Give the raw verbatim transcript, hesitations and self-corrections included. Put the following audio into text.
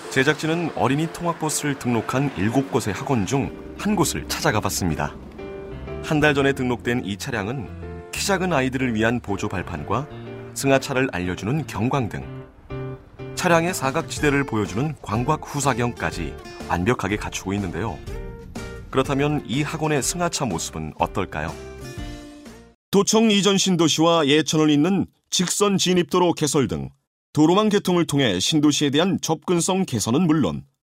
제작진은 어린이 통학버스를 등록한 일곱 곳의 학원 중 한 곳을 찾아가 봤습니다. 한 달 전에 등록된 이 차량은 키 작은 아이들을 위한 보조 발판과 승하차를 알려주는 경광등, 차량의 사각지대를 보여주는 광각 후사경까지 완벽하게 갖추고 있는데요. 그렇다면 이 학원의 승하차 모습은 어떨까요? 도청 이전 신도시와 예천을 잇는 직선 진입도로 개설 등 도로망 개통을 통해 신도시에 대한 접근성 개선은 물론